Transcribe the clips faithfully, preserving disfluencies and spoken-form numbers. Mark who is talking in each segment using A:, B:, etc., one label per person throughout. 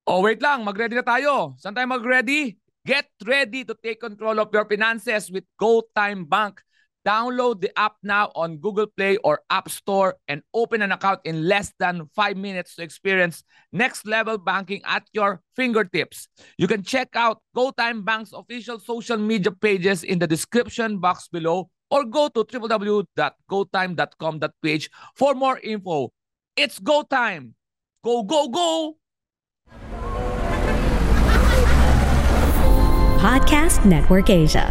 A: Oh, wait lang. Mag-ready na tayo. Saan tayo mag-ready? Get ready to take control of your finances with GoTime Bank. Download the app now on Google Play or App Store and open an account in less than five minutes to experience next-level banking at your fingertips. You can check out GoTime Bank's official social media pages in the description box below or go to w w w dot go time dot com dot p h for more info. It's GoTime. Go, go, go!
B: Podcast Network Asia.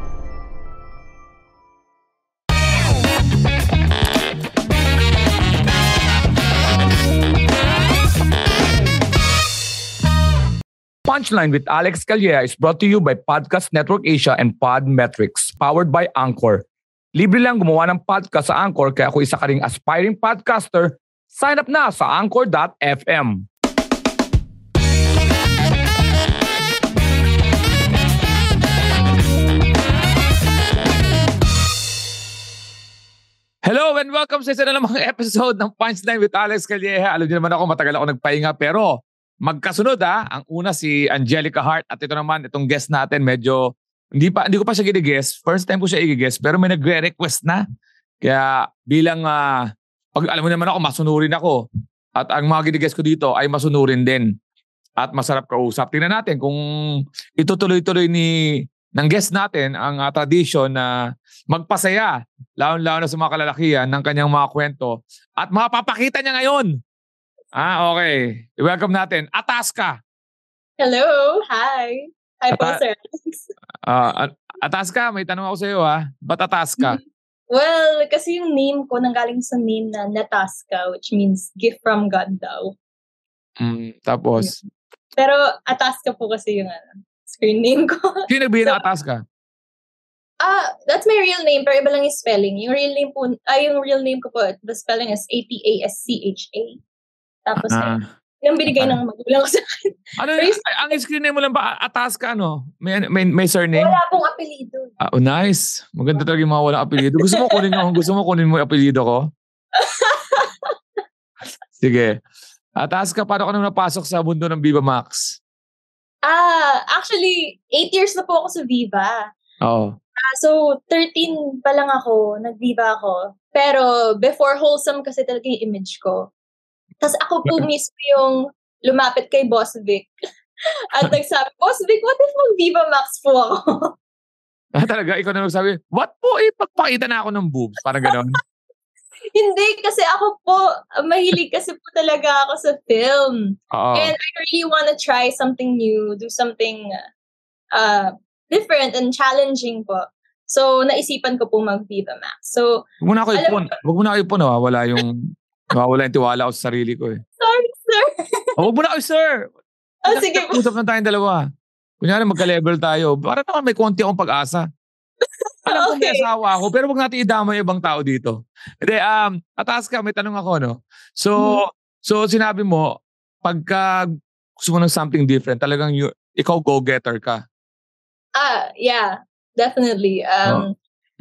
A: Punchline with Alex Calleja is brought to you by Podcast Network Asia and Podmetrics, powered by Anchor. Libre lang gumawa ng podcast sa Anchor, kaya kung isa ka ring aspiring podcaster, sign up na sa anchor dot f m. Hello and welcome sa isa na namang episode ng Punchline with Alex Calleja. Alam niyo naman ako, matagal ako nagpahinga pero magkasunod ha. Ang una si Angelica Hart at ito naman, itong guest natin medyo, hindi pa hindi ko pa siya gini-guest. First time ko siya i-guest pero may nagre-request na. Kaya bilang, uh, pag alam mo naman ako, masunurin ako. At ang mga gini-guest ko dito ay masunurin din. At masarap kausap. Tingnan natin kung itutuloy-tuloy ni ng guest natin ang uh, tradition na magpasaya, lalo-lalo na sa mga kalalakihan ng kanyang mga kwento at mapapakita niya ngayon. Ah, okay. I-welcome natin, Ataska.
C: Hello. Hi. Hi po,
A: Ata-
C: sir.
A: uh, Ataska, may tanong ako sa iyo ha. Ba't Ataska?
C: Well, kasi yung name ko nanggaling sa name na Nataska, which means gift from God daw.
A: Mm, tapos?
C: Pero Ataska po kasi yung ano, screen name ko.
A: Sino nagbigay
C: So,
A: ng Ataska?
C: Ah, that's my real name, pero iba lang yung spelling. Yung real name po, ay yung real name ko po, the spelling is A T A S C H A. Tapos,
A: Ah.
C: yung binigay ng magulang ko sa akin.
A: Ano,
C: Pero
A: ay, ang screen name mo lang ba? Ataska ano? May, may, may surname?
C: wala pong apelido.
A: Ah, oh, nice. Maganda talaga yung mga walang apelido. Gusto mo kunin mo, gusto mo kunin mo yung apelido ko? Sige. Ataska, paano ka nang napasok sa mundo ng Viva Max?
C: Ah, actually, eight years na po ako sa Viva.
A: Oo.
C: Ah, so, thirteen pa lang ako, nag-Viva ako. Pero before wholesome kasi talaga yung image ko. Tapos ako po mismo yung lumapit kay Boss Vic. At nagsabi, Boss Vic, what if mag-Viva Max po ako?
A: Ah, talaga? Ikaw na magsabi, what po? Eh, pagpakita na ako ng boobs. Parang gano'n.
C: Hindi, kasi ako po, mahilig kasi po talaga ako sa film.
A: Oo.
C: And I really want to try something new, do something uh, different and challenging po. So, naisipan ko po mag-Viva Max. So,
A: Huwag mo na ako
C: alam
A: ipon. Huwag mo na ako ipon. Nawawala yung, nawawala yung tiwala ko sa sarili ko eh.
C: sorry, sir.
A: Oh, huwag mo na ako, sir.
C: Oh, sige po.
A: Usap na tayong dalawa. Kunyari magka-level tayo. Para naman may konti akong pag-asa. Alam ko may
C: Okay.
A: asawa ako, pero wag natin idama yung ibang tao dito. Hindi, um, Ataska, may tanong ako, no? So,
C: Mhm.
A: so sinabi mo, pagka gusto mo ng something different, talagang you, ikaw go-getter ka.
C: Ah, yeah, definitely. Um,
A: Oh.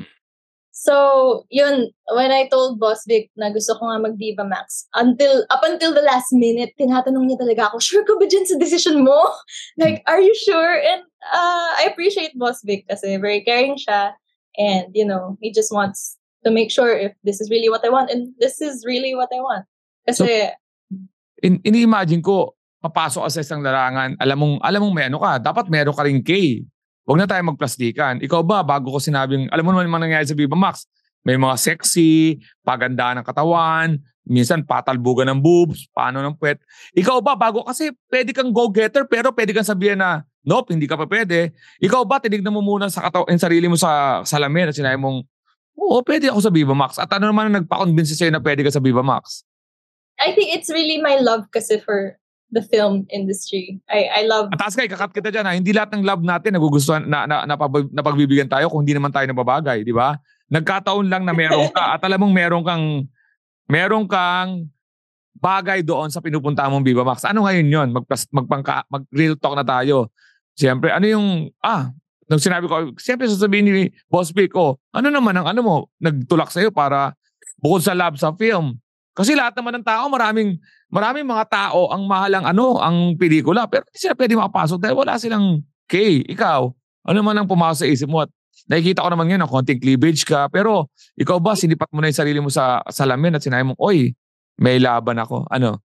C: So, yun, when I told Boss Vic na gusto ko nga mag-Viva Max, until, up until the last minute, tinatanong niya talaga ako, sure ka ba dyan sa decision mo? Like, are you sure? And uh, I appreciate Boss Vic kasi very caring siya. And, you know, he just wants to make sure if this is really what I want. And this is really what I want. Kasi,
A: In, ini-imagine ko, papasok ka sa isang larangan, alam mong, alam mong may ano ka, dapat meron ka rin K. Huwag na tayo magplastikan. Ikaw ba, bago ko sinabing, alam mo naman yung mga nangyayari sa Viva Max, may mga sexy, pagandaan ng katawan, minsan patalbugan ng boobs, paano ng puwet. Ikaw ba, bago, kasi pwede kang go-getter, pero pwede kang sabihin na, nope, hindi ka pa pwede. Ikaw ba, tinignan mo muna sa kataw- yung sarili mo sa salamin at sinabi mong, oo, pwede ako sa Viva Max. At ano naman ang nagpa-convince sa'yo na pwede ka sa Viva Max?
C: I think it's really my love kasi for the film industry. I I love...
A: At Askay, kakat kita dyan ha. Hindi lahat ng love natin nagugustuhan, na, na, na, na pagbibigyan tayo kung hindi naman tayo nababagay, di ba? Nagkataon lang na meron ka at alam mong meron kang meron kang bagay doon sa pinupunta mong Viva Max. Ano ngayon yun? Mag, magpangka, mag real talk na tayo. Siyempre, ano yung, ah, nung sinabi ko, siyempre sasabihin ni Boss Vic, oh, ano naman ang ano mo, nagtulak sa'yo para bukod sa love sa film, Kasi lahat naman ng tao, maraming maraming mga tao ang mahalang ano, ang pelikula. Pero hindi sila pwede makapasok dahil wala silang K. Ikaw, ano man ang pumasok sa isip mo? At nakikita ko naman ngayon ng konting cleavage ka. Pero ikaw ba, sinipat mo na yung sarili mo sa salamin at sinabi mo, oy, may laban ako. Ano?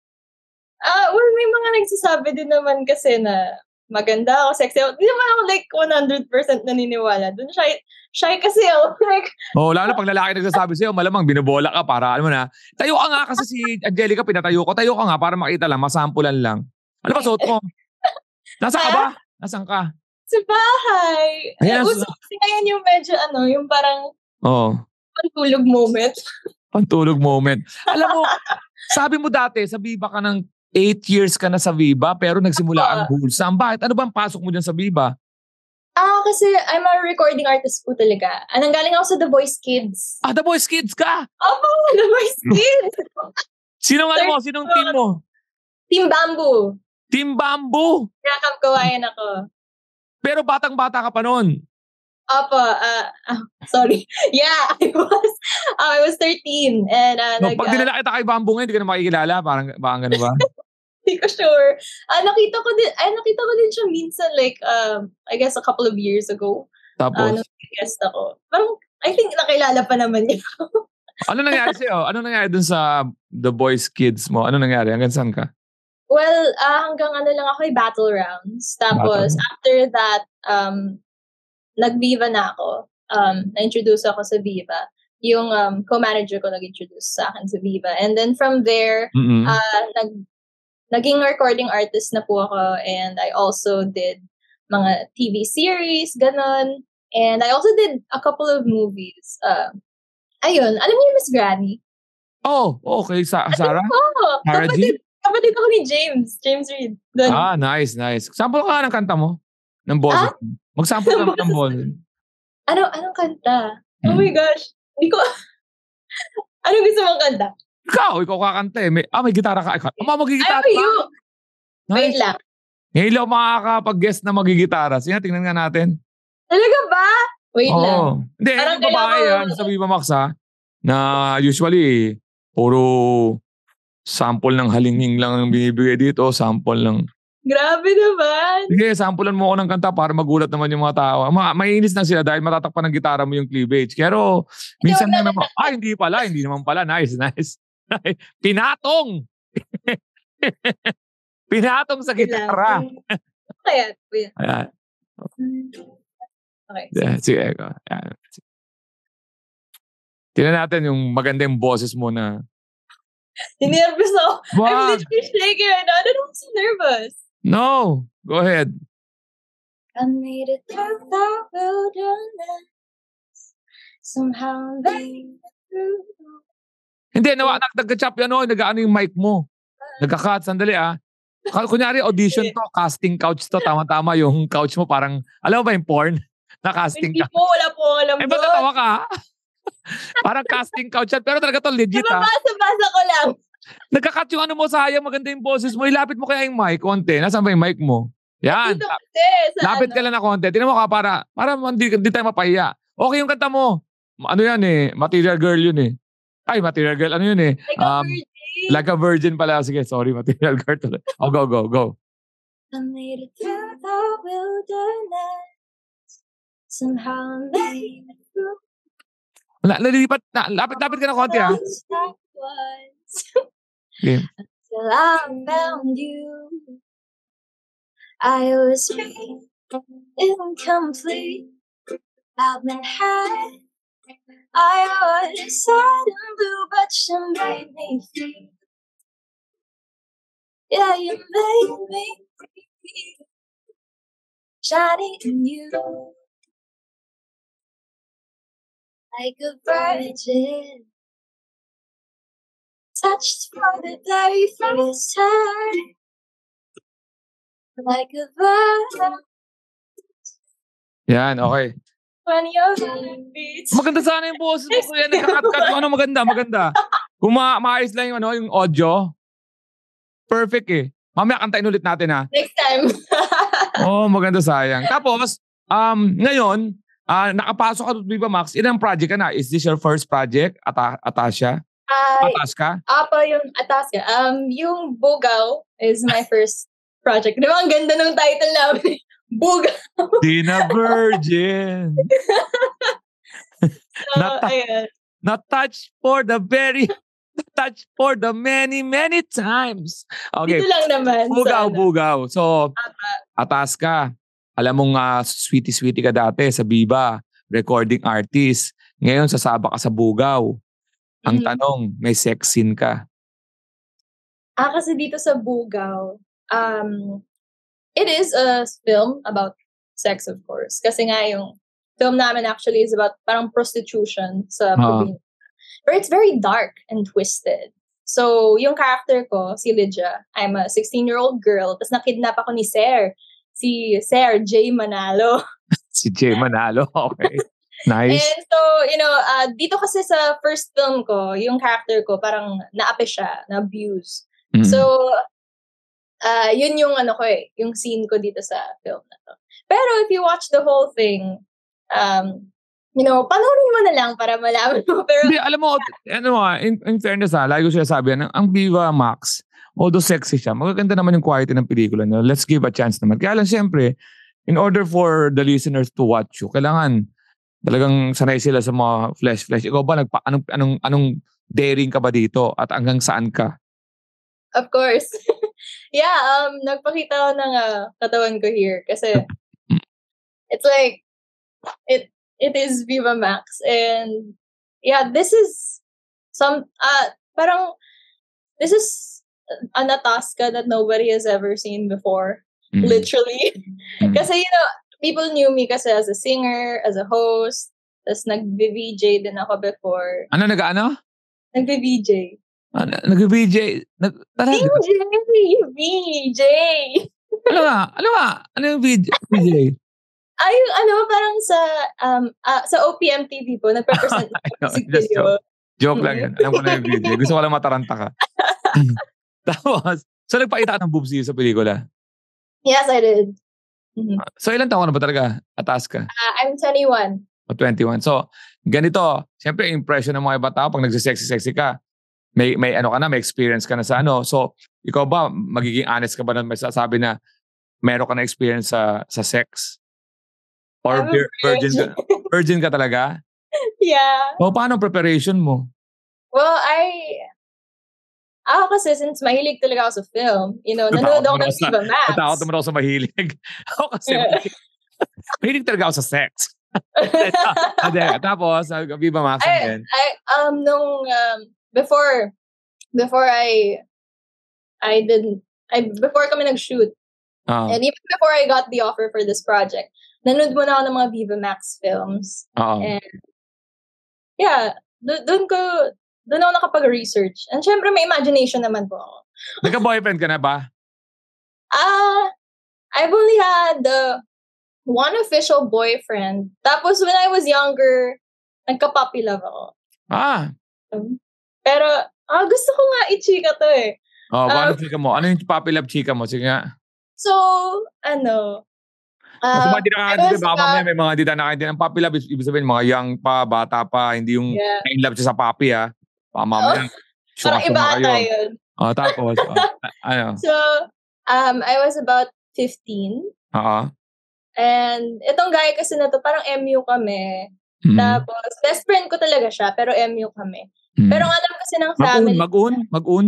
C: Ah, well, may mga nagsasabi din naman kasi na maganda ako, sexy ako. Hindi naman ako like one hundred percent naniniwala. Doon shy, shy kasi ako. Like,
A: Oo, oh, lalo pag lalaki nagsasabi sa'yo, malamang binubola ka para, alam mo na, tayo ka nga kasi si Angelica, pinatayo ko, tayo ka nga para makita lang, masampulan lang. Ano ba suot mo? Nasaan ka ba? Nasaan ka?
C: sa bahay.
A: Ayan,
C: Uso kasi ngayon yung medyo ano, yung parang
A: Oo.
C: pantulog moment.
A: Pantulog moment. Alam mo, sabi mo dati, sa Viva ka ng eight years ka na sa Viva, pero nagsimula ang wholesome. Bakit? Ano ba ang pasok mo dyan sa Viva?
C: Ah, kasi I'm a recording artist po talaga. Ah, nanggaling ako sa The Voice Kids.
A: Ah, The Voice Kids ka!
C: Opo, The Voice Kids!
A: Sinong ano mo? Sinong team mo?
C: Team Bamboo.
A: Team Bamboo!
C: Nakam kawayan ako.
A: Pero batang-bata ka pa noon.
C: Opo, uh, uh, sorry. Yeah, I was uh, I was thirteen. And, uh,
A: No,
C: nag,
A: pag dinala kita kay Bamboo ngayon, hindi ka na makikilala. Parang, parang gano'n ba?
C: Hindi ko sure. Ah, nakita ko din, ay, nakita ko din siya minsan, like, um, I guess a couple of years ago.
A: Tapos?
C: Uh, nung guest ako. Parang, I think nakilala pa naman niya.
A: Ano nangyari sa'yo? Ano nangyari dun sa The Voice Kids mo? Ano nangyari? Hanggang saan ka?
C: Well, uh, hanggang ano lang ako, yung battle rounds. Tapos,
A: Battle.
C: after that, um, nag-Viva na ako. Um, na-introduce ako sa Viva. Yung um, co-manager ko nag-introduce sa akin sa Viva. And then from there,
A: Mm-mm.
C: uh, nag, naging recording artist na po ako. And I also did mga T V series, ganon. And I also did a couple of movies. Uh, ayun, alam niyo yung Miss Granny?
A: Oh, okay. Sa Sarah?
C: Oo,
A: Sarah G?
C: kapatid, kapatid ako ni James. James Reid. Doon.
A: Ah, nice, nice. Sample ka nga ng kanta mo. Ng boses.
C: Ah?
A: Mag-sample ka naman ng boses.
C: Ano, anong kanta? Oh
A: Hmm.
C: my gosh. Hindi ko... Anong gusto mong kanta?
A: Ikaw, ikaw kakanta eh. May, ah, may gitara ka. Ikaw, ama,
C: Ay,
A: magigitara
C: for
A: ka.
C: you. Wait
A: Nice.
C: lang.
A: Ngayon lang makakapag-guest na magigitara. Sige, tingnan nga natin.
C: Talaga ba? Wait lang.
A: Oo. Hindi,
C: Parang
A: yung babae
C: kailangan-
A: yan sa Viva Max ha, na usually, puro sample ng halinging lang ang binibigay dito. Sample ng...
C: Grabe naman.
A: Sige, sampulan mo ako ng kanta para magulat naman yung mga tao. Ma mainis na sila dahil matatakpan ng gitara mo yung cleavage. Pero, minsan
C: Hindi,
A: na
C: wag
A: naman, ah, hindi pala, hindi naman pala. Nice, nice. Pinatong! Pinatong sa
C: Wait lang.
A: gitara.
C: Kaya, wait.
A: Ayan.
C: Okay.
A: Yeah, sige, ikaw. Ayan. Tingnan natin yung magandang boses mo na.
C: Ninervous ako. I'm
A: Wag!
C: literally shaking right now. I don't know, I'm so nervous.
A: No! Go ahead.
C: I made it through the wilderness. Somehow made it through.
A: Hindi, nawa, nag-chop yan o, nag-ano yung mic mo. Nagka-cut, sandali ah. Ka- Kunyari, audition to, casting couch to, tama-tama yung couch mo, parang, alam mo ba yung porn? Na casting
C: Hindi
A: couch.
C: po, wala po akong alam
A: Ay, ba't
C: doon.
A: natawa ka? Parang casting couch yan, pero talaga to legit ah.
C: Nababasa-basa ko lang.
A: Nagka-cut yung ano mo, sayang, maganda yung boses mo. Ilapit mo kaya yung mic, konti. Nasaan ba yung mic mo? Yan.
C: Dito kasi, sa
A: Lapit
C: ano.
A: ka lang na konti. Tingnan mo ka para, para hindi, hindi tayo mapahiya. Okay yung kanta mo. Ano yan eh, Material Girl yun eh. Ay, Material Girl, ano yun eh?
C: Like a
A: Um,
C: virgin.
A: like a virgin pala. Sige, sorry, Material Girl. tuloy. Oh, go, go, go.
C: I made it through the wilderness. Somehow I made it through.
A: Na, nalilipat, na, lapit, lapit ka na konti ha.
C: Those dark ones.
A: Okay.
C: Till I found you. I was free, incomplete. I've been high. I was sad and blue, but you made me free. Yeah, you made me free. Shining in you. Like a virgin. Touched for the very first time. Like a virgin.
A: Yan, okay.
C: When your heart beats.
A: Maganda sana yung boses mo. Kuya, nagka-cut-cut yung ano, maganda, maganda. Kung ma maayos lang yung, ano, yung audio, perfect eh. Mamaya kantain ulit natin ha.
C: Next time.
A: Oh, maganda, sayang. Tapos, um, ngayon, uh, nakapasok ka sa Viva Max, ilang project ka na? Is this your first project, Ata Atasha?
C: Ay,
A: Atasca?
C: apa yung Atasca. Um, yung Bugaw is my first project. Di ba ang ganda ng title namin? Bugaw.
A: Di na virgin.
C: So,
A: Not,
C: ayun.
A: not touch for the very, touch for the many, many times. Okay.
C: Dito lang naman.
A: Bugaw,
C: sa, ano.
A: bugaw. So,
C: Apa.
A: Atasca. Alam mong uh, sweetie-sweetie ka dati sa Viva, recording artist. Ngayon, sasaba ka sa Bugaw. Ang
C: Mhm.
A: tanong, may sex scene ka.
C: Ah, kasi dito sa Bugaw, um, it is a film about sex, of course. Kasi nga yung film namin actually is about parang prostitution sa
A: Ah.
C: probinsya. But it's very dark and twisted. So, yung character ko, si Lydia, I'm a sixteen-year-old girl, tapos nakidnap ako ni Ser. Si Ser J. Manalo.
A: Si Jay Manalo. Okay. Nice.
C: And so, you know, uh, dito kasi sa first film ko, yung character ko, parang naapi siya, na-abuse.
A: Mm.
C: So, uh, yun yung ano ko eh, yung scene ko dito sa film na to. Pero if you watch the whole thing, um, you know, panoorin mo na lang para malaman mo. Pero,
A: Hindi, alam mo, ano ah, in, in fairness ah, lagi ko siya sabi, ang, ang Viva Max, although sexy siya, magaganda naman yung quality ng pelikula niya. Let's give a chance naman. Kaya lang siyempre, in order for the listeners to watch you, kailangan talagang sanay sila sa mga flesh-flesh. Ikaw ba, nagpa, anong, anong, anong daring ka ba dito at hanggang saan ka?
C: of course. yeah, um, nagpakita ako ng uh, katawan ko here kasi it's like, it it is Viva Max. And yeah, this is some, uh, parang, this is an Atasca that nobody has ever seen before.
A: Mm.
C: Literally.
A: Mm.
C: Kasi, you know, people knew me kasi as a singer, as a host, tapos nag-V J din ako before.
A: Ano, nag-ano?
C: Nag-V J.
A: Ano, nag-V J? Nag, talaga?
C: V J! V J!
A: Ano nga? Ano nga? Ano yung V J? V J?
C: Ay, yung ano, parang sa um ah, sa O P M T V po, nagpe-present ng music
A: Just
C: video.
A: Joke lang yan. Alam ko na yung V J. Gusto ko lang mataranta ka. Tapos, so nagpakita ka ng boobs sa pelikula?
C: Yes, I did. Mhm.
A: So ilan taon ka na ba talaga? Atasca?
C: Uh, I'm twenty-one.
A: O twenty-one. So, ganito. Siyempre, impression ng mga iba tao pag nagsisexy-sexy ka. May, may ano ka na, may experience ka na sa ano. So, ikaw ba, magiging honest ka ba na may sasabi na meron ka na experience sa sa sex? Or
C: I'm a
A: vir- virgin ka, virgin ka talaga?
C: Yeah.
A: O paano ang preparation mo?
C: Well, I ako kasi since mahilig talaga ako sa film, you know, nanonood ako ng Viva Max.
A: Natakot naman ako sa mahilig. Ako kasi mahilig, mahilig talaga ako sa sex. Ade, tapos, Viva Max
C: I,
A: din.
C: I, um, nung, um, before, before I, I didn't, I, before kami nag-shoot,
A: Oo.
C: and even before I got the offer for this project, nanood muna ako ng mga Viva Max films.
A: Oo.
C: And, yeah, do- doon ko, doon ako nakapag-research. And syempre, may imagination naman po ako.
A: Nagka-boyfriend ka na ba?
C: Ah, I've only had the one official boyfriend. Tapos, when I was younger, nagka-puppy love ako.
A: Ah.
C: Um, Pero, ah, gusto ko nga i-chika to eh.
A: Oh, paano
C: Um,
A: chika mo? Ano yung puppy love chika mo? Sige nga.
C: So, ano,
A: Kasi
C: ah,
A: mga di
C: I
A: nakakaintindi,
C: was,
A: baka
C: uh,
A: mamaya may mga di na nakakaintindi. Ang puppy love, ibig sabihin, mga young pa, bata pa, hindi yung
C: yeah.
A: in love siya sa puppy, ha? Baka mamaya,
C: Parang iba
A: syuka-syuka
C: ata
A: kayo.
C: yun.
A: Oh, tapos, oh, ano?
C: So, um, I was about fifteen.
A: Oo.
C: And itong guy kasi na to, parang M U kami.
A: Mm.
C: Tapos, best friend ko talaga siya, pero M U kami.
A: Mm.
C: Pero ang alam kasi ng
A: Mag-un,
C: family.
A: mag-un, mag-un.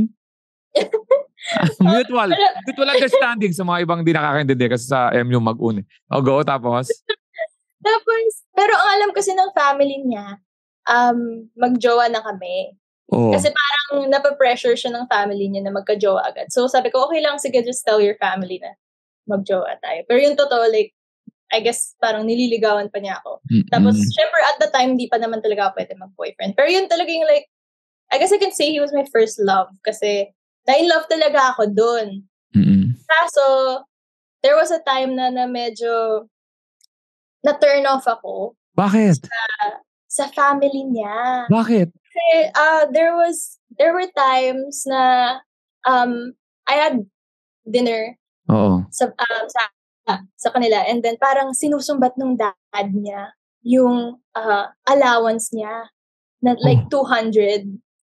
A: Mutual. Mutual understanding sa mga ibang di nakakaintindi kasi sa M U mag-un. O go, tapos?
C: Tapos, pero ang alam kasi ng family niya, um, magjowa na kami.
A: Oo.
C: Kasi parang napapressure siya ng family niya na magka-jowa agad. So sabi ko, okay lang, sige, just tell your family na magjowa tayo. Pero yung totoo, like, I guess parang nililigawan pa niya ako.
A: Mm-mm.
C: Tapos, syempre, at the time, di pa naman talaga ako pwede mag-boyfriend. Pero yun talaga yung like, I guess I can say he was my first love. Kasi, na-in-love talaga ako dun.
A: Mm-mm.
C: Kaso, there was a time na na medyo na-turn off ako
A: Bakit?
C: sa family niya.
A: Bakit?
C: Kasi, uh, there was, there were times na um, I had dinner
A: Oo.
C: sa, um, sa, sa kanila. And then, parang sinusumbat ng dad niya yung uh, allowance niya na like two hundred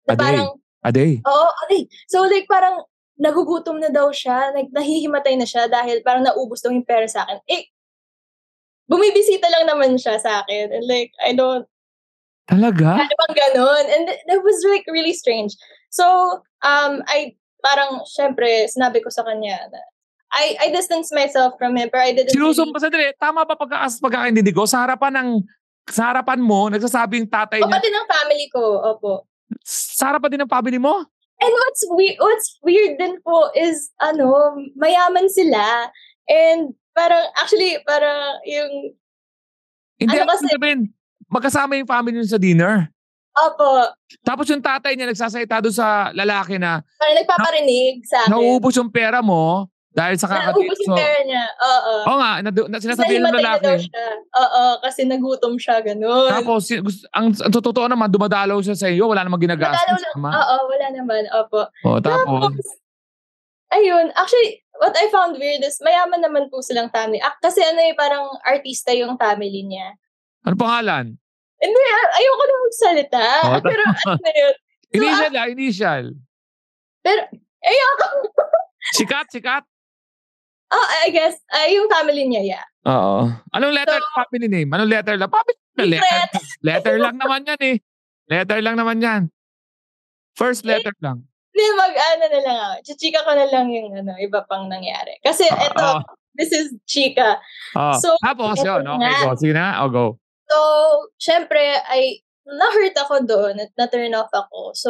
C: Na
A: A day.
C: parang,
A: A day.
C: oo, a day. So like parang nagugutom na daw siya, like nahihimatay na siya dahil parang naubos daw yung pera sa akin. Eh, bumibisita lang naman siya sa akin. And like, I don't,
A: Talaga?
C: ano bang ganun? And th- that was like really strange. So, um, I, parang, syempre, sinabi ko sa kanya na, I, I distanced myself from him, pero I didn't
A: Sinusum
C: really,
A: pa sandali. Tama ba pagkakas pagkakaintindi ko? Sa harapan ng sa harapan mo, nagsasabing tatay
C: o
A: niya.
C: pati ng family ko, opo.
A: Sa harapan din ng family mo?
C: And what's weird, what's weird din po is, ano, mayaman sila. And parang, actually, parang yung,
A: Hindi,
C: Ano
A: ano
C: kasi-
A: sabihin? Magkasama yung family niyo sa dinner.
C: opo,
A: Tapos yung tatay niya nagsasalita doon sa lalaki na
C: parang nagpaparinig sa akin.
A: nauubos yung pera mo dahil sa kakadate.
C: Naubos yung pera niya, oo.
A: Oo nga, na, na,
C: Tapos
A: sinasabihin ng
C: nahimatay na daw
A: lalaki.
C: siya. Oo, kasi nagutom siya, ganun.
A: Tapos, si- gusto- ang, ang totoo naman, dumadalaw siya sa iyo. Wala namang
C: Madalaw
A: ginagastos.
C: lang.
A: Tama?
C: Oo, wala naman. Opo.
A: O, tapos,
C: Ayun. Actually, what I found weird is mayaman naman po silang family. Ah, kasi ano eh, parang artista yung family niya.
A: ano pangalan?
C: Hindi, ah, ayoko na magsalita.
A: Oh,
C: pero ano na yun.
A: Initial ah, initial.
C: Pero, ayoko.
A: Sikat, sikat.
C: Oh, I guess, ay yung family niya, yeah.
A: Oo. Anong letter
C: So,
A: ng family name? Anong letter lang? Family na letter. Letter lang naman yan eh. Letter lang naman yan. First letter lang.
C: Hindi, mag-ano na lang ako. Chichika ko na lang yung ano, iba pang nangyari. Kasi
A: Ah,
C: eto,
A: ah.
C: this is chika.
A: Oh.
C: So,
A: Tapos
C: eto
A: yun. Okay,
C: nga.
A: go. Sige na. O, go.
C: So, syempre, ay, na-hurt ako doon at na-turn off ako. So,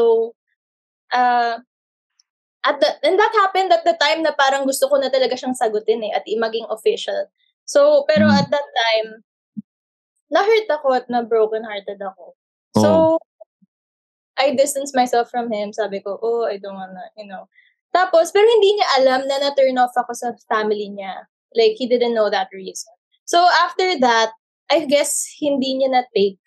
C: uh, at the, and that happened at the time na parang gusto ko na talaga siyang sagutin eh, at i- maging official. So, pero
A: Mm.
C: at that time, na-hurt ako at na-broken-hearted ako. So,
A: Oh.
C: I distanced myself from him. Sabi ko, oh, I don't wanna, you know. Tapos, pero hindi niya alam na na-turn off ako sa family niya. Like, he didn't know that reason. So, after that, I guess, hindi niya na-take.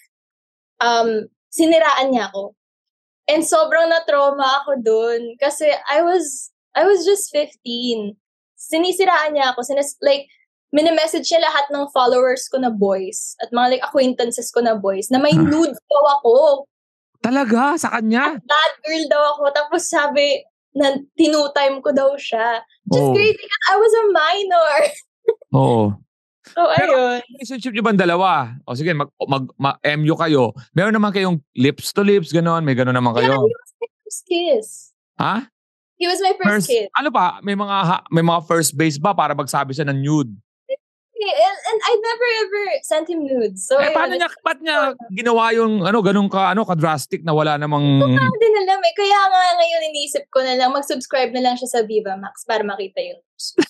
C: Um, siniraan niya ako. And sobrang na-trauma ako dun. Kasi I was, I was just fifteen. Sinisiraan niya ako. Sinis, like, mini-message niya lahat ng followers ko na boys at mga like acquaintances ko na boys na may
A: Ah.
C: nude daw ako.
A: Talaga? Sa kanya?
C: Bad girl daw ako. Tapos sabi, na tinutime ko daw siya. Just
A: Oh.
C: crazy because I was a minor.
A: Oo.
C: So,
A: Pero,
C: ayun.
A: relationship niyo ba ang dalawa? O sige, mag, mag, ma-M U kayo. Meron naman kayong lips to lips, gano'n. May gano'n naman
C: Yeah,
A: kayo.
C: he was my first kiss.
A: Ha?
C: He was my first, kiss.
A: Ano pa? May mga ha- may mga first base ba para magsabi siya ng nude?
C: And, and I never ever sent him nudes. So,
A: Eh,
C: ayun.
A: paano niya, ba't niya ginawa yung, ano, ganun ka, ano, ka-drastic na wala namang...
C: Hindi din alam eh. Kaya nga ngayon iniisip ko na lang, mag-subscribe na lang siya sa Viva Max para makita yun.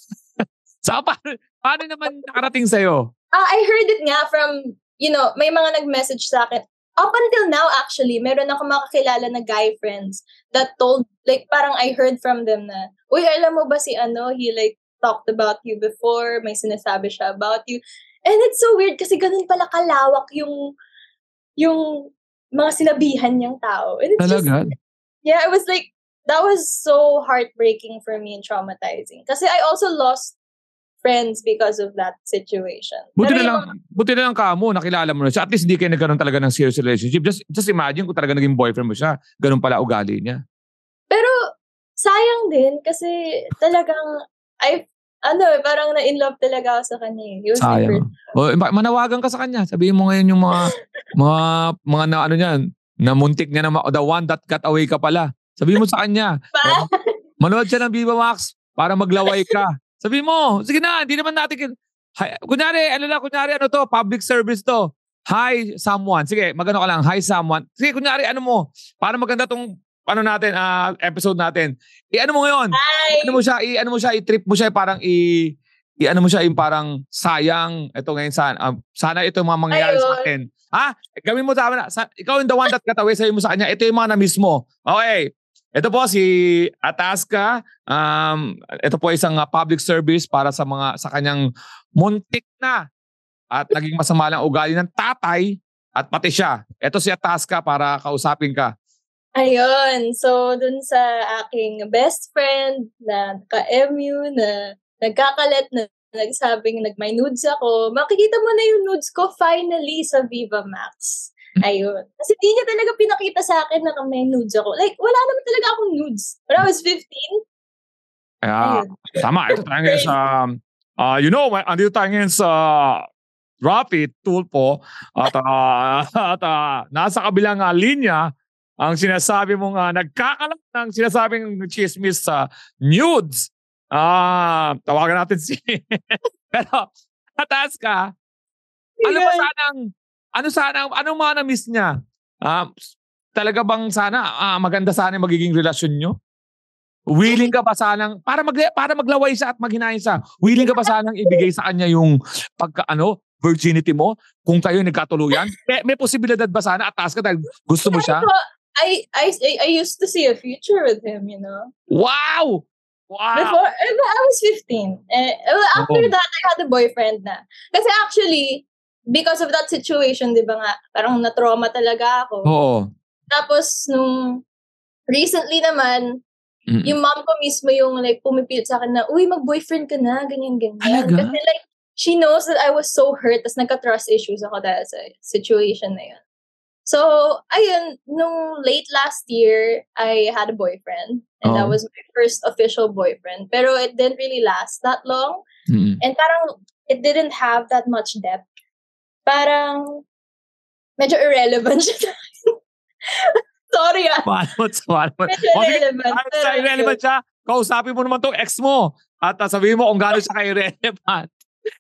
A: Sa, paano, paano naman nakarating sa'yo?
C: Ah, I heard it nga from, you know, may mga nag-message sa akin. Up until now, actually, meron ako makakilala na guy friends that told, like, parang I heard from them na, uy, alam mo ba si ano, he like talked about you before, may sinasabi siya about you. And it's so weird kasi ganun pala kalawak yung, yung mga sinabihan niyang tao. And it's
A: Talaga?
C: just, yeah, it was like, that was so heartbreaking for me and traumatizing. Kasi I also lost friends because of that situation.
A: Buti
C: Pero
A: na lang,
C: yung-
A: buti na lang ka mo, nakilala mo na siya. At least hindi kayo nagkaroon talaga ng serious relationship. Just, just imagine kung talaga naging boyfriend mo siya. Ganun pala ugali niya.
C: Pero, sayang din kasi talagang, I, ano, parang na-in love talaga ako sa kanya. eh. He was my first.
A: Sayang. O, ma- manawagan ka sa kanya. Sabihin mo ngayon yung mga, mga, mga na ano niyan, na muntik niya na, ma- the one that got away ka pala. Sabihin mo sa kanya.
C: Pa?
A: Manood siya ng Viva Max para maglaway ka. Sabihin mo, sige na, hindi naman natin, kin- hi, kunyari, ano lang, kunyari, ano to, public service to. Hi, someone. Sige, magano ka lang, hi, someone. Sige, kunyari, ano mo, para maganda tong, ano natin, ah, episode natin. I-ano mo ngayon?
C: Hi!
A: Ano mo siya, i-ano mo siya, i-trip mo siya, parang i- i-ano mo siya, yung parang sayang, ito ngayon, sana, ah, sana ito yung mga mangyayari sa
C: Ayun.
A: atin. Ha? Gawin mo sa amin, sa, ikaw yung the one that got away, sabi mo sa kanya, ito yung mga na-miss mo. Okay. Ito po si Atasca. Um, ito po isang uh, public service para sa mga sa kanyang muntik na at naging masama lang ugali ng tatay at pati siya. Ito si Atasca para kausapin ka.
C: Ayun. So, dun sa aking best friend na ka-M U na nagkakalat na nagsabing nag-my nudes ako, makikita mo na yung nudes ko finally sa Viva Max. Ayun. Kasi di niya talaga pinakita sa akin na may nudes ako. Like, wala naman talaga akong nudes. When I was fifteen.
A: Kaya,
C: Ayun.
A: tama. Ito tayo ngayon sa, uh, you know, andito tayo ngayon sa Rapid Tulpo at, uh, at uh, nasa kabilang uh, linya ang sinasabi mong uh, nagkakalat ng sinasabing chismis sa nudes. Ah, tawagan natin si pero tatas ka. Ano ba sanang ano sana anong mga na-miss niya? Ah, talaga bang sana ah, maganda sana yung magiging relasyon nyo? Willing ka ba sanang para mag para maglaway siya at maghinay siya? Willing ka ba sanang ibigay sa kanya yung pagka ano virginity mo kung kayo nagkatuluyan? May, may posibilidad ba sana at taas ka dahil gusto mo siya?
C: I, I I used to see a future with him, you know.
A: Wow! Wow!
C: Before, I was fifteen. Eh, after
A: oh.
C: that, I had a boyfriend na. Kasi actually, because of that situation, di ba nga, parang na-trauma talaga ako.
A: Oo.
C: Tapos, nung recently naman, mm-hmm. yung mom ko mismo yung like pumipilit sa akin na, uy, mag-boyfriend ka na, ganyan-ganyan.
A: Talaga?
C: Kasi like, she knows that I was so hurt, tas nagka-trust issues ako dahil sa situation na yun. So, ayun, nung late last year, I had a boyfriend. And oh. that was my first official boyfriend. Pero it didn't really last that long. Mm-hmm. And parang, it didn't have that much depth. Parang, medyo irrelevant siya. Sorry ah.
A: Malmot sa malmot.
C: Medyo irrelevant.
A: Kahit sa irrelevant siya, kausapin mo naman tong ex mo. At uh, sabihin mo kung gano'n siya ka-irrelevant.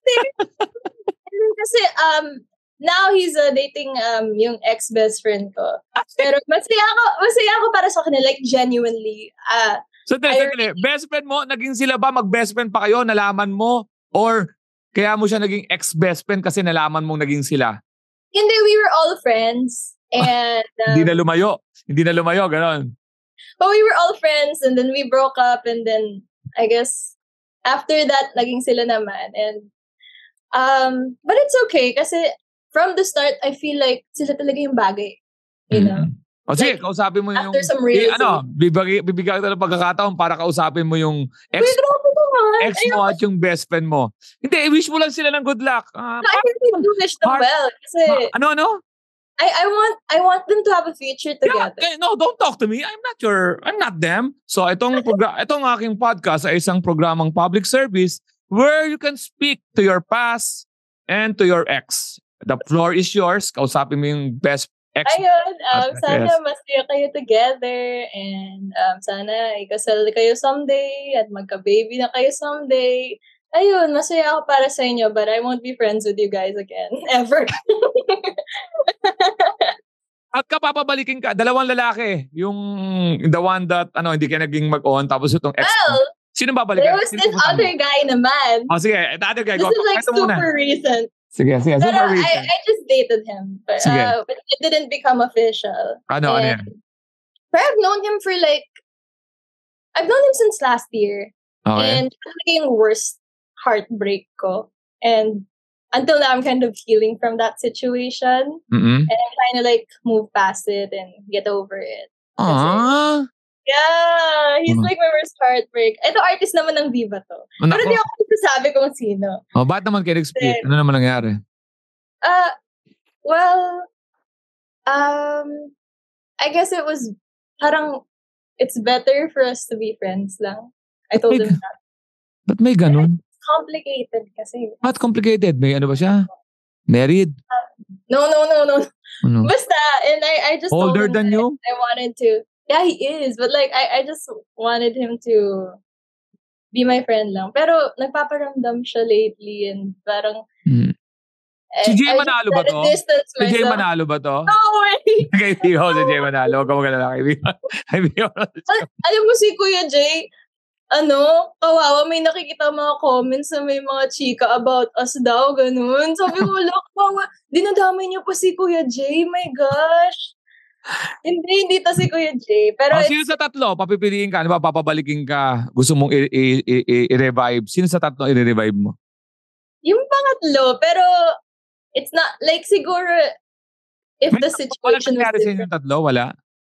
C: Kasi, um, now he's uh, dating um yung ex-best friend ko. Pero masaya ako, masaya ako para sa kanila, like genuinely. Uh,
A: so, tess, really, best friend mo, naging sila ba mag-best friend pa kayo, nalaman mo? Or kaya mo siya naging ex-best friend kasi nalaman mong naging sila?
C: Hindi, we were all friends. And um,
A: hindi na lumayo. Hindi na lumayo, gano'n.
C: But we were all friends and then we broke up and then I guess after that, naging sila naman. And um, but it's okay kasi from the start, I feel like sila talaga yung bagay. You know?
A: Mm-hmm. O sige, like, kausapin mo yung...
C: After some realism.
A: Eh, ano, bibigay, bibigay ka ng pagkakataon para kausapin mo yung ex,
C: Wait,
A: ex mo at yung best friend mo. Hindi, wish mo lang sila ng good luck. Uh,
C: no, I really do wish them heart, well. Kasi,
A: uh, ano, ano?
C: I, I want I want them to have a future together.
A: Yeah, no, don't talk to me. I'm not your... I'm not them. So, itong, progra- itong aking podcast ay isang programang public service where you can speak to your past and to your ex. The floor is yours. Kausapin mo yung best ex.
C: Ayun, um, sana
A: yes.
C: masaya kayo together and um, sana ikasal kayo someday at magka-baby na kayo someday. Ayun, masaya ako para sa inyo but I won't be friends with you guys again. Ever.
A: At kapapabalikin ka, dalawang lalaki. Yung the one that ano hindi ka naging mag-on tapos itong ex.
C: Well,
A: sino babalikan?
C: there was this other mo? guy naman.
A: Oh, sige. The other guy.
C: This
A: go.
C: is like super muna. recent.
A: Sige, sige.
C: Pero
A: super
C: I,
A: recent.
C: I just dated him. But, uh, but it didn't become official.
A: Ano,
C: and,
A: ano yan?
C: But I've known him for like, I've known him since last year.
A: Okay.
C: And it's yung worst heartbreak ko. And until now, I'm kind of healing from that situation.
A: Mm-hmm.
C: And I'm trying to like move past it and get over it.
A: Aww.
C: Yeah, he's mm-hmm. like my worst heartbreak. Ito artist naman ng Viva to. Ano Pero di ako sasabi kung sino.
A: Oh, bakit naman kayo nag-split? Ano naman nangyari?
C: Uh, well, um, I guess it was parang it's better for us to be friends lang. I told him that.
A: Ba't may ganun?
C: It's complicated kasi.
A: Ba't complicated? May ano ba siya? Married?
C: Uh, no, no, no, no.
A: Ano?
C: Basta, and I, I just
A: older
C: told him
A: than
C: that
A: you?
C: I wanted to. Yeah, he is. But like, I, I just wanted him to be my friend lang. Pero nagpaparamdam siya lately and parang...
A: Hmm.
C: I,
A: si Jay
C: I
A: Manalo ba to? Si Jay Manalo ba to?
C: No way!
A: Kaibigan ko si Jay Manalo. Huwag ka magkala. Kaibigan ko.
C: Al- alam mo si Kuya Jay, ano, kawawa, may nakikita mga comments na may mga chika about us daw, ganun. Sabi ko, wala, kawawa, dinadamay niyo pa si Kuya Jay, my gosh. Hindi, hindi to si Kuya Jay. Pero
A: oh, sino sa tatlo? Papipiliin ka? Ano ba? Papabalikin ka? Gusto mong i- i- i- i-revive? Sino sa tatlo i-revive mo?
C: Yung pangatlo. Pero, it's not, like, siguro, if
A: May,
C: the situation
A: wala
C: was
A: different. Wala tatlo? Wala?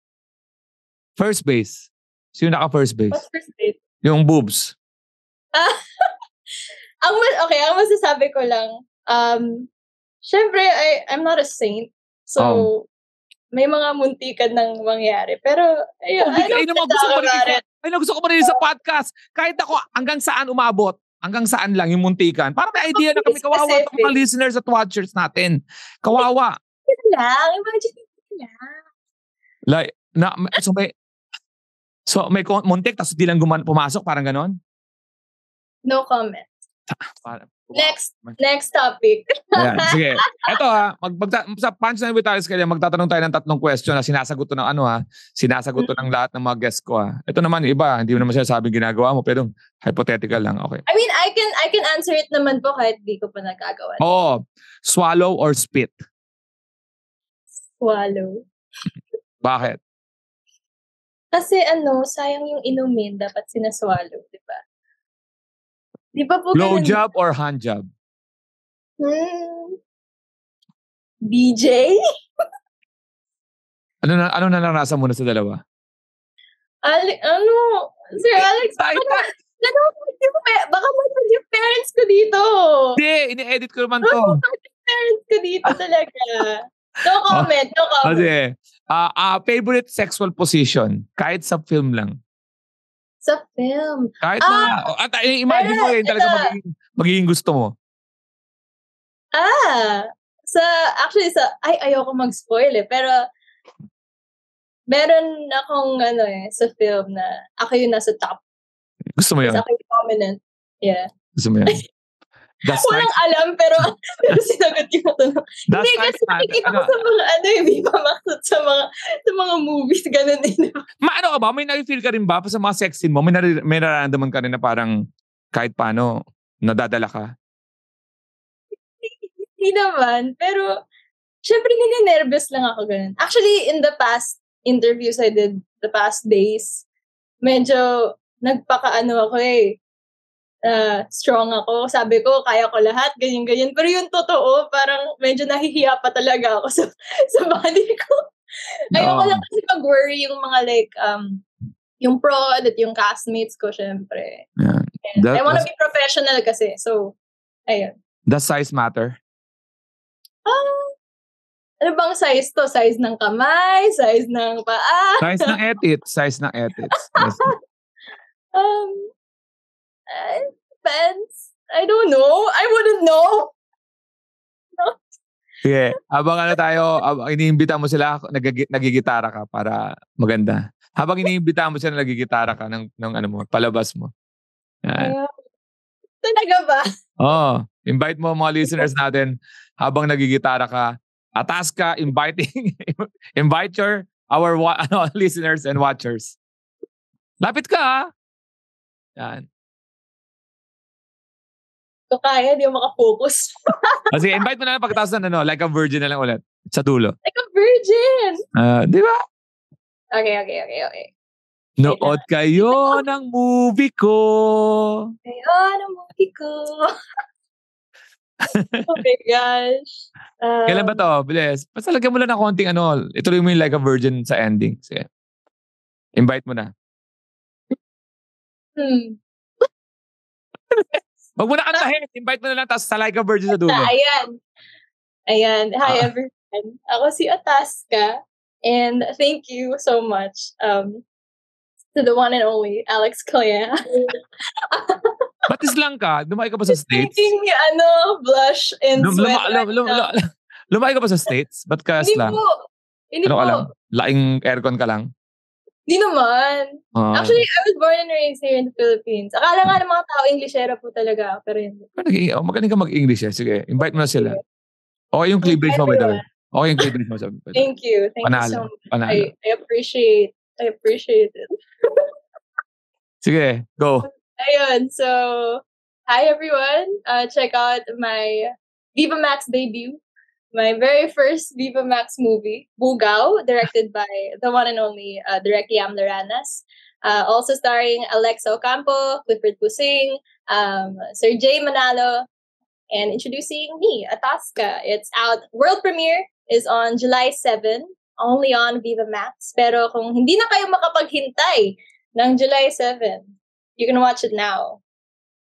A: First base. Sino naka-first base?
C: What's first base?
A: Yung boobs.
C: Ah, ang mas, okay, ang masasabi ko lang, um, syempre, I, I'm not a saint. So, oh. may mga muntikan ng mangyari. Pero, ayun,
A: Oh,
C: I
A: ay,
C: don't
A: naman,
C: talk
A: gusto ko
C: about
A: marinig
C: it.
A: sa, ay, gusto ko marinig sa podcast. Kahit ako, hanggang saan umabot? Hanggang saan lang yung muntikan? Para may idea na kami, kawawa
C: Specific.
A: itong mga listeners at watchers natin. Kawawa.
C: Ito lang, imagine ito lang.
A: Like, na, so may, so may kon- muntik, tapos di lang guman, pumasok, parang ganon?
C: No comment.
A: Parang,
C: Next, next topic.
A: Ayan, sige. Ito ha, mag, magta, sa Punchline with Alex Calleja, magtatanong tayo ng tatlong question na sinasagot to ng ano ha, sinasagot to ng lahat ng mga guests ko ha. Ito naman, yung iba, hindi mo naman sinasabing ginagawa mo, pero hypothetical lang, okay.
C: I mean, I can I can answer it naman po kahit di ko pa nagagawa.
A: Oo, swallow or spit?
C: Swallow.
A: Bakit?
C: Kasi ano, sayang yung inumin, dapat sinaswallow, di ba? Di ba po
A: Blow
C: ganun?
A: job or hand job?
C: Hmm. D J?
A: Ano na ano na naranasan mo na sa dalawa?
C: Ali, ano? Sir Alex,
A: Ay,
C: ano?
A: ay.
C: Ano? Baka mo yung parents ko dito.
A: Hindi, ini-edit ko naman to.
C: Ano yung parents ko dito talaga? No comment, no comment.
A: Kasi, ah ah, favorite sexual position, kahit sa film lang.
C: Sa film.
A: Kahit
C: Ah,
A: na, at uh, imagine mo yun, talaga
C: ito.
A: magiging, magiging gusto mo.
C: Ah, sa, actually, sa, ay, ayoko mag-spoil eh, pero, meron akong, ano eh, sa film na, ako yung nasa top.
A: Gusto mo yun?
C: Tapos ako yung dominant. Yeah.
A: Gusto mo yun? That's
C: Walang
A: nice.
C: alam, pero, pero sinagot yung tanong.
A: That's
C: Hindi,
A: nice,
C: kasi
A: man.
C: nakikita ko
A: Ano,
C: sa mga, ano yung Viva Max at sa mga, sa mga movies, ganun din.
A: ma, ano ka ba? May na-feel ka rin ba sa mga sex scene mo? May, nari, may nararamdaman ka rin na parang kahit paano nadadala ka?
C: Hindi naman, pero, syempre, nininervous lang ako ganun. Actually, in the past interviews I did, the past days, medyo, nagpaka-ano ako eh, uh, strong ako. Sabi ko, kaya ko lahat, ganyan-ganyan. Pero yung totoo, parang medyo nahihiya pa talaga ako sa, sa body ko. Ayoko
A: Oo.
C: lang kasi mag-worry yung mga like, um, yung prod at yung castmates ko, syempre.
A: Yeah.
C: And
A: That-
C: I wanna
A: that's-
C: be professional kasi. So, ayun.
A: Does size matter?
C: Ah, ano bang size to? Size ng kamay? Size ng paa?
A: Size ng edit. Size ng edit. Yes.
C: Um, uh, depends. I don't know. I wouldn't know.
A: Sige. Habang ano tayo, habang iniimbita mo sila, nagagi- nagigitara ka para maganda. Habang iniimbita mo sila, nagigitara ka ng, ng ano mo, palabas mo. Yan.
C: Ayun. Talaga ba?
A: Oh, invite mo mga listeners natin habang nagigitara ka. Atas ka, inviting, invite your, our wa- ano, listeners and watchers. Lapit ka ha. Yan.
C: Kung kaya, di ako makafocus.
A: Kasi invite mo na lang pagkatapos ng ano, like a virgin na lang ulit. Sa dulo.
C: Like a virgin.
A: Ah, di ba?
C: Okay, okay, okay, okay.
A: Nood kayo ng movie ko.
C: Ayun, ang movie ko. Oh my gosh. Um,
A: Kailan ba to? Bilis. Basta lagyan mo lang ng konting ano. Ituloy mo yung like a virgin sa ending. Sige. Invite mo na.
C: Hmm.
A: Wag mo na kantahin. Invite mo na lang tapos sa like a virgin sa dulo.
C: Ah, ayan. Ayan. Hi,
A: Ah.
C: everyone. Ako si Ataska. And thank you so much um, to the one and only Alex Calleja.
A: Batis lang ka. Lumaki ka ba sa States?
C: Making me, ano, blush and
A: Lum,
C: sweat.
A: luma, lum, lum,
C: right now.
A: lum, lumaki ka ba sa States? Ba't ka
C: Hindi
A: slang?
C: po. Hindi
A: Ano
C: po.
A: ka lang? Laing aircon ka lang?
C: Hindi naman.
A: Ah.
C: Actually, I was born and raised here in the Philippines. Akala nga ng mga tao, Englishera po talaga. Pero hindi.
A: Oh, magaling ka mag-English eh. Sige, invite mo na sila. Okay yung cleavage mo by the way. Okay yung cleavage mo. By the way.
C: Thank you. Thank
A: Panalo.
C: you so much.
A: Panalo.
C: I, I appreciate I appreciate it.
A: Sige, go.
C: Ayun, so, hi everyone. Uh, check out my Viva Max debut. My very first Viva Max movie, Bugao, directed by the one and only uh, Direk Yam Laranas. Uh, also starring Alexa Ocampo, Clifford Pusing, um, Sir Jay Manalo, and introducing me, Ataska. It's out. World premiere is on July seventh, only on Viva Max. Pero kung hindi na kayo makapaghintay ng July seventh, you can watch it now.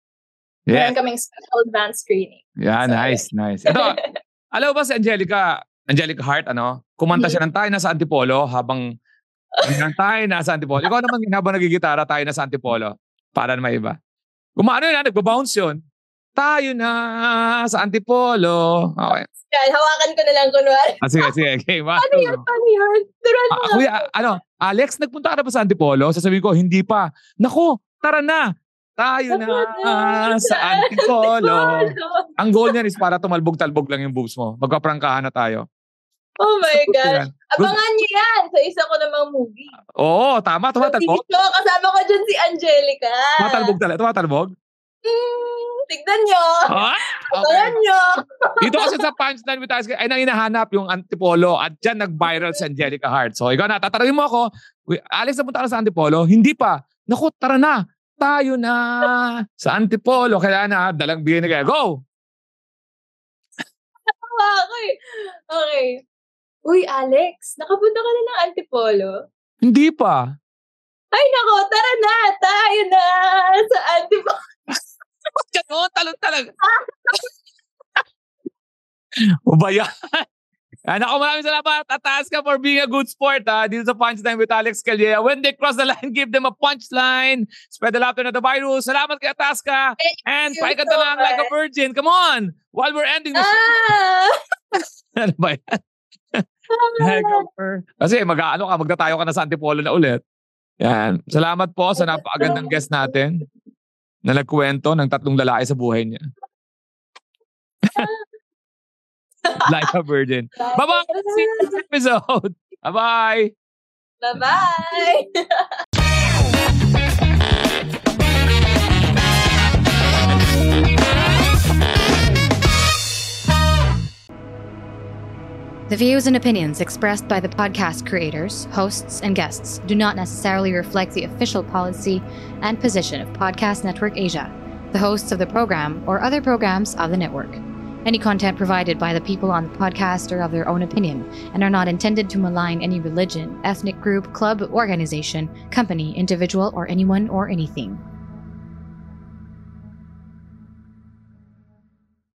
A: Yeah.
C: Meron kaming special advanced screening.
A: Yeah,
C: So,
A: nice, nice. Ito, alam mo ba si Angelica, Angelica Hart, ano, kumanta siya ng Tayo Nasa Antipolo habang ng Tayo Nasa Antipolo. Ikaw naman habang nagigitara, Tayo Nasa Antipolo. Para na may iba. Gumano yun, nagbabounce yun. Tayo na sa Antipolo. Okay.
C: Yan, hawakan ko na lang kunwari.
A: Ah, sige, sige. Okay,
C: Ano yan? Ano yan? Turuan mo.
A: Ah, kuya, ano, Alex, nagpunta ka na ba sa Antipolo? Sasabihin ko, hindi pa. Naku, tara na. Tayo na sa Antipolo. Ang goal niyan is para tumalbog-talbog lang yung boobs mo. Magpaprangkahan na tayo.
C: Oh my
A: Gusto ko
C: gosh.
A: yan.
C: Abangan niyo yan sa isa ko namang movie.
A: Oo, tama. Tumatalbog.
C: Dito, kasama ko dyan si Angelica.
A: Tumatalbog talaga. Tumatalbog.
C: Hmm, tignan nyo.
A: Ah,
C: Abangan
A: okay.
C: nyo.
A: Dito kasi sa Punchline with Alex ay nang hinahanap yung Antipolo at dyan nag-viral si Angelica Hart. So ikaw na, tatanungin mo ako, Alex, napunta ka na sa Antipolo? Hindi pa. Naku, tara na. Tayo na sa Antipolo. Kailangan na, dalang bigay na kaya. Go!
C: Okay. Okay. Uy, Alex, nakapunta ka na ng Antipolo?
A: Hindi pa.
C: Ay, nako, tara na. Tayo na sa Antipolo.
A: Ganon, talon talaga. O ba yan? Yan ako, maraming salamat. Ataas ka for being a good sport ha, dito sa Punchline with Alex Calleja. When they cross the line, give them a punchline. Spread the laughter, not the virus. Salamat kay Ataska. And paikanta
C: so
A: lang like a virgin. Come on! While we're ending the show.
C: Ah!
A: Ano ba yan? Kasi mag-ano ka, magdatayo ka na sa Antipolo na ulit. Yan. Salamat po sa napakagandang guest natin na nagkwento ng tatlong lalaki sa buhay niya. Like a virgin. Bye-bye! See you next episode! Bye-bye!
C: Bye-bye!
D: The views and opinions expressed by the podcast creators, hosts, and guests do not necessarily reflect the official policy and position of Podcast Network Asia, the hosts of the program, or other programs of the network. Any content provided by the people on the podcast are of their own opinion and are not intended to malign any religion, ethnic group, club, organization, company, individual, or anyone or anything.